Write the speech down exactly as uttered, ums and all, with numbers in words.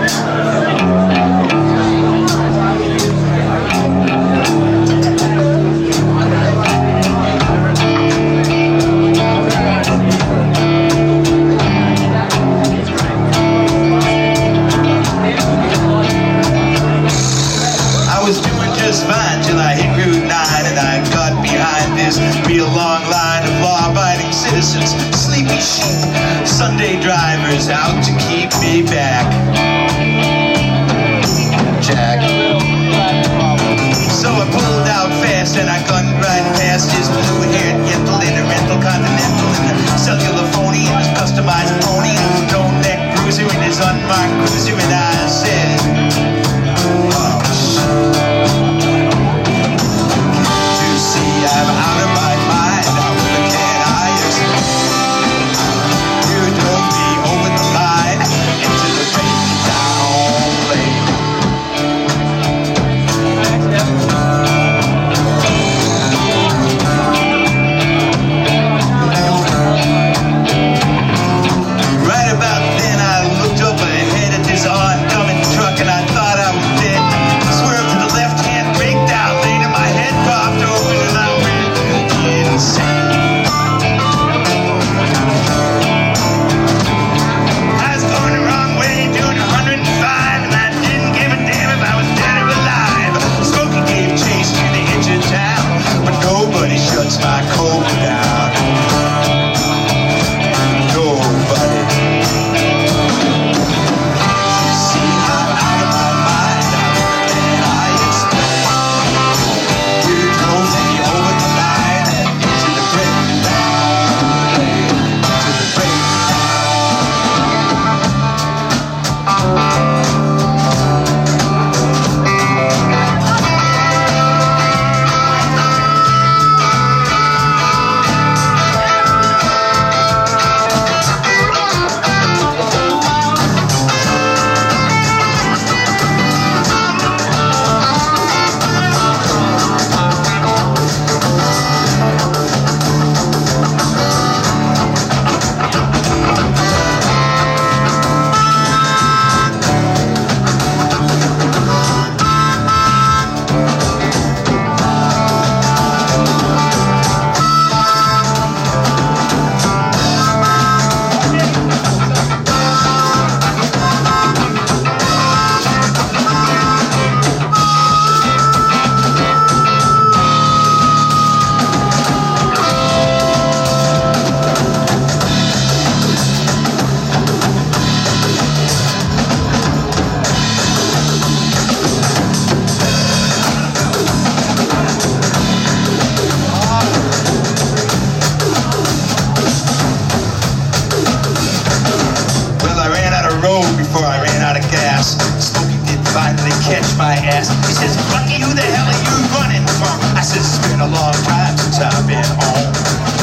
Fine till I hit Route nine and I got behind this real long line of law-abiding citizens, sleepy sheep, Sunday drivers out to keep me back. Jack. So I pulled out fast and I gunned right past his blue-haired yentl in a rental Continental and the cellular phony and his customized pony and no neck bruiser in his unmarked cruiser, and I said, oh shit. I'm out of my mind, how can I explain? You drove me over the line into the breakdown lane. Right about then I looked up ahead at this oncoming truck and I thought I was dead. Swerved to the left-hand breakdown lane and my head popped open and I I was going the wrong way, doing a hundred and five, and I didn't give a damn if I was dead or alive. Smokey gave chase to the edge of town, but nobody shuts my cold down. Nobody. You see, I'm out of my mind, how can I explain? You drove me over the line into the breakdown lane, to the breakdown. Catch my ass. He says, Bucky, who the hell are you running from? I said, it's been a long time since I've been home.